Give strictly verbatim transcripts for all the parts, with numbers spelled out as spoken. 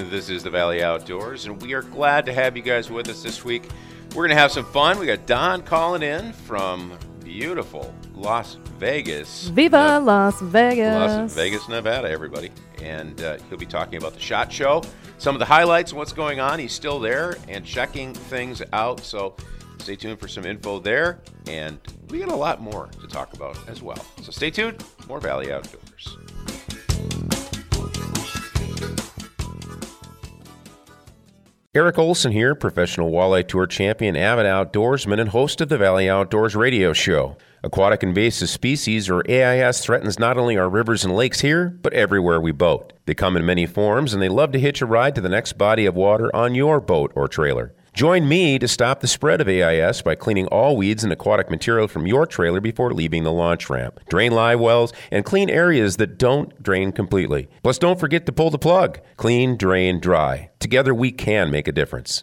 This is the Valley Outdoors, and we are glad to have you guys with us this week. We're going to have some fun. We got Don calling in from beautiful Las Vegas. Viva ne- Las Vegas. Las Vegas, Nevada, everybody. And uh, he'll be talking about the SHOT Show, some of the highlights and what's going on. He's still there and checking things out, so stay tuned for some info there. And we got a lot more to talk about as well. So stay tuned. More Valley Outdoors. Eric Olson here, professional walleye tour champion, avid outdoorsman, and host of the Valley Outdoors radio show. Aquatic invasive species, or A I S, threatens not only our rivers and lakes here, but everywhere we boat. They come in many forms, and they love to hitch a ride to the next body of water on your boat or trailer. Join me to stop the spread of A I S by cleaning all weeds and aquatic material from your trailer before leaving the launch ramp. Drain live wells and clean areas that don't drain completely. Plus, don't forget to pull the plug. Clean, drain, dry. Together, we can make a difference.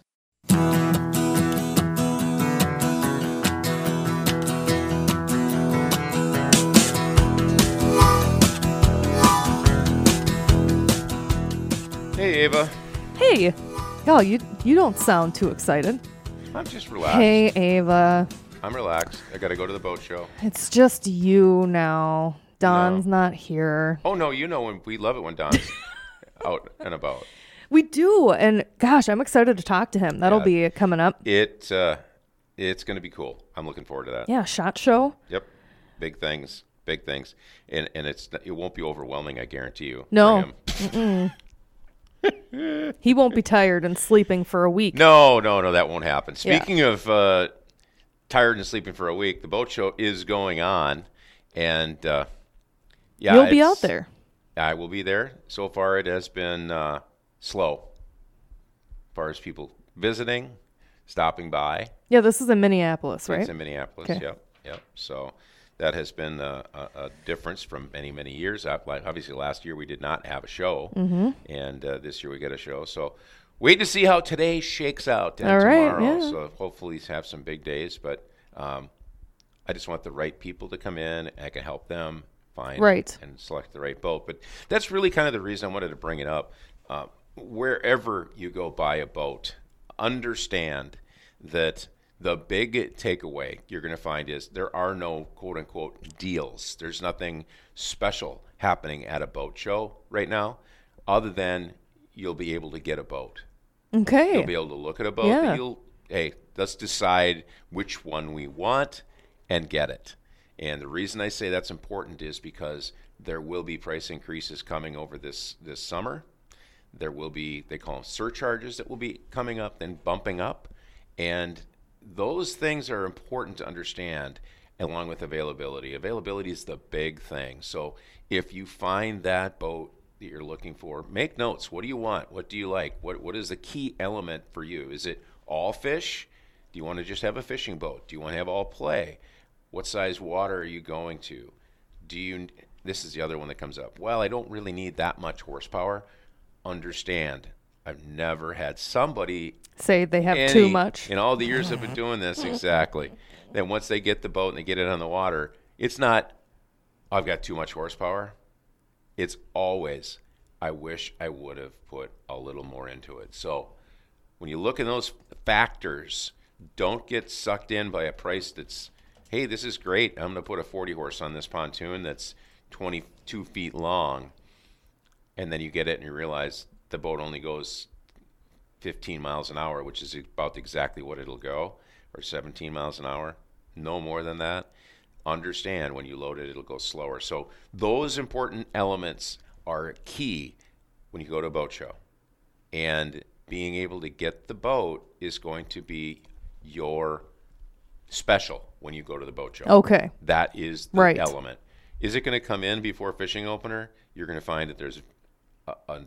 Hey, Ava. Hey. Oh, you you don't sound too excited. I'm just relaxed. Hey, Ava. I'm relaxed. I got to go to the boat show. It's just you now. Don's no. not here. Oh, no, you know when we love it when Don's out and about. We do, and gosh, I'm excited to talk to him. That'll yeah. be coming up. It uh, It's going to be cool. I'm looking forward to that. Yeah, SHOT Show. Yep. Big things. Big things. And and it's it won't be overwhelming, I guarantee you. No. He won't be tired and sleeping for a week. No, no, no, that won't happen. Speaking yeah. of uh, tired and sleeping for a week, the boat show is going on, and uh, yeah, you'll be out there. I will be there. So far, it has been uh, slow, as far as people visiting, stopping by. Yeah, this is in Minneapolis, right? It's in Minneapolis. Okay. Yep, yep. So that has been a, a, a difference from many, many years. Obviously, last year we did not have a show, mm-hmm. and uh, this year we get a show. So wait to see how today shakes out and All tomorrow. Right, yeah. So hopefully have some big days. But um, I just want the right people to come in. I can help them find right. and select the right boat. But that's really kind of the reason I wanted to bring it up. Uh, wherever you go buy a boat, understand that the big takeaway you're going to find is there are no quote-unquote deals. There's nothing special happening at a boat show right now other than you'll be able to get a boat. Okay. You'll be able to look at a boat. Yeah. That you'll, hey, let's decide which one we want and get it. And the reason I say that's important is because there will be price increases coming over this, this summer. There will be, they call them surcharges that will be coming up and bumping up. And those things are important to understand along with availability. Availability is the big thing. So if you find that boat that you're looking for, make notes. What do you want? What do you like? What What is the key element for you? Is it all fish? Do you want to just have a fishing boat? Do you want to have all play? What size water are you going to? Do you, this is the other one that comes up. Well, I don't really need that much horsepower. Understand, I've never had somebody say they have any, too much. In all the years I've been doing this, exactly. Then once they get the boat and they get it on the water, it's not, oh, I've got too much horsepower. It's always, I wish I would have put a little more into it. So when you look at those factors, don't get sucked in by a price that's, hey, this is great. I'm going to put a forty horse on this pontoon that's twenty-two feet long. And then you get it and you realize the boat only goes fifteen miles an hour, which is about exactly what it'll go, or seventeen miles an hour, no more than that. Understand when you load it, it'll go slower. So those important elements are key when you go to a boat show. And being able to get the boat is going to be your special when you go to the boat show. Okay. That is the right. element. Is it going to come in before fishing opener? You're going to find that there's a, a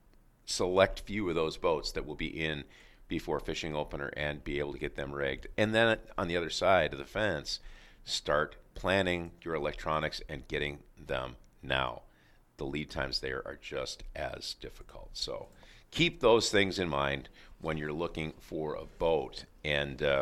select few of those boats that will be in before fishing opener and be able to get them rigged. And then on the other side of the fence, start planning your electronics and getting them now. The lead times there are just as difficult. So keep those things in mind when you're looking for a boat. And, uh,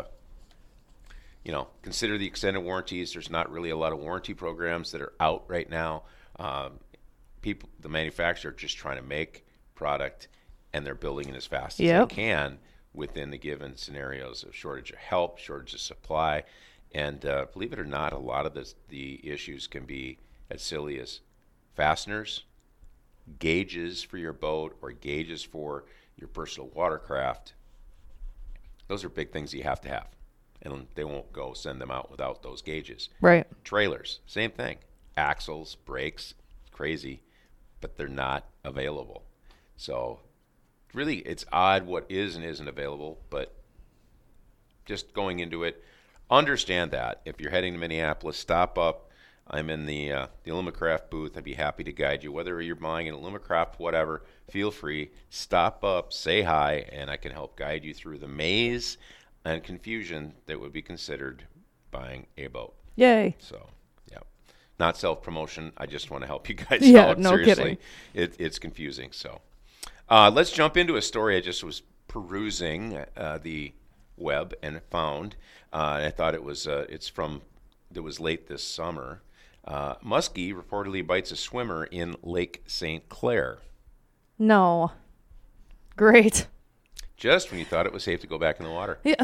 you know, consider the extended warranties. There's not really a lot of warranty programs that are out right now. Um, people, the manufacturer, are just trying to make product and they're building it as fast as Yep. they can within the given scenarios of shortage of help, shortage of supply. And uh, believe it or not, a lot of this, the issues can be as silly as fasteners, gauges for your boat, or gauges for your personal watercraft. Those are big things you have to have. And they won't go send them out without those gauges. Right. Trailers, same thing. Axles, brakes, crazy, but they're not available. So really, it's odd what is and isn't available, but just going into it, understand that. If you're heading to Minneapolis, stop up. I'm in the uh, the Alumacraft booth. I'd be happy to guide you. Whether you're buying an Alumacraft, whatever, feel free. Stop up, say hi, and I can help guide you through the maze and confusion that would be considered buying a boat. Yay. So, yeah. Not self-promotion. I just want to help you guys Yeah, out. no Seriously. kidding. It, it's confusing. So, uh, let's jump into a story I just was perusing uh, the web and found. Uh, I thought it was, uh, it's from, that was late this summer. Uh, Muskie reportedly bites a swimmer in Lake Saint Clair. No. Great. Just when you thought it was safe to go back in the water. Yeah.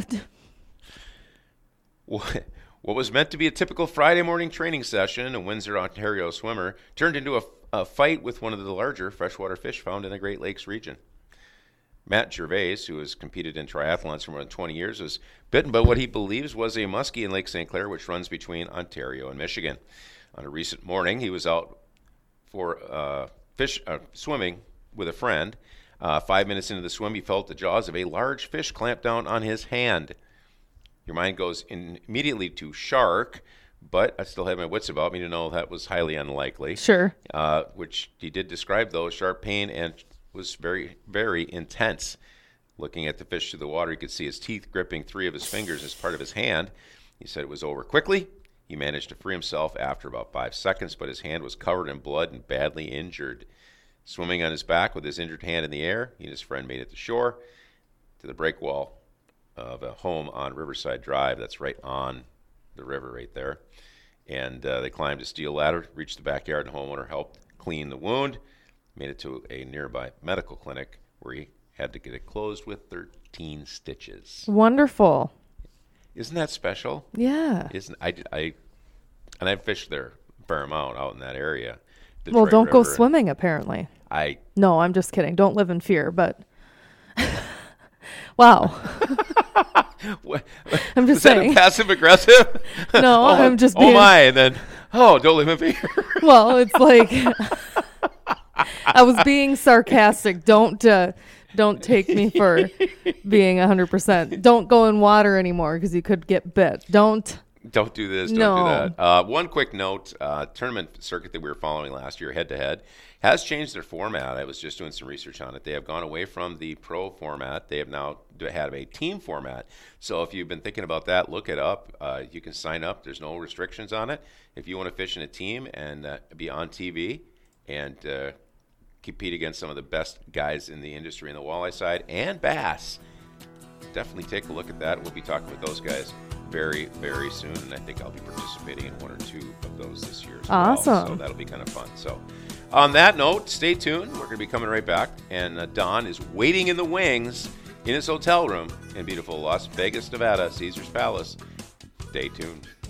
What was meant to be a typical Friday morning training session, a Windsor, Ontario swimmer, turned into a, a fight with one of the larger freshwater fish found in the Great Lakes region. Matt Gervais, who has competed in triathlons for more than twenty years, was bitten by what he believes was a muskie in Lake Saint Clair, which runs between Ontario and Michigan. On a recent morning, he was out for uh, fish uh, swimming with a friend. Uh, five minutes into the swim, he felt the jaws of a large fish clamp down on his hand. Your mind goes in immediately to shark, but I still have my wits about me to know that was highly unlikely. Sure. Uh, which he did describe, though, sharp pain, and was very, very intense. Looking at the fish through the water, you could see his teeth gripping three of his fingers as part of his hand. He said it was over quickly. He managed to free himself after about five seconds, but his hand was covered in blood and badly injured. Swimming on his back with his injured hand in the air, he and his friend made it to shore, to the break wall of a home on Riverside Drive. That's right on the river right there. And uh, they climbed a steel ladder, reached the backyard, and the homeowner helped clean the wound, made it to a nearby medical clinic where he had to get it closed with thirteen stitches. Wonderful. Isn't that special? Yeah. Isn't I, I and I've fished there a fair amount out in that area. Well, Detroit don't go River. swimming, apparently. I No, I'm just kidding. Don't live in fear, but wow. what, I'm just was that saying. a passive aggressive? No, oh, I'm just oh being- my, and then oh, don't live in fear. Well, it's like I was being sarcastic. Don't uh, don't take me for being one hundred percent. Don't go in water anymore because you could get bit. Don't. Don't do this. Don't No. do that. Uh, one quick note: uh, tournament circuit that we were following last year, head to head, has changed their format. I was just doing some research on it. They have gone away from the pro format. They have now do- have a team format. So if you've been thinking about that, look it up. Uh, you can sign up. There's no restrictions on it. If you want to fish in a team and uh, be on T V and uh, compete against some of the best guys in the industry in the walleye side and bass, definitely take a look at that. We'll be talking with those guys very, very soon, and I think I'll be participating in one or two of those this year as well. Awesome. So that'll be kind of fun. So on that note, stay tuned. We're going to be coming right back, and uh, Don is waiting in the wings in his hotel room in beautiful Las Vegas, Nevada, Caesar's Palace. Stay tuned.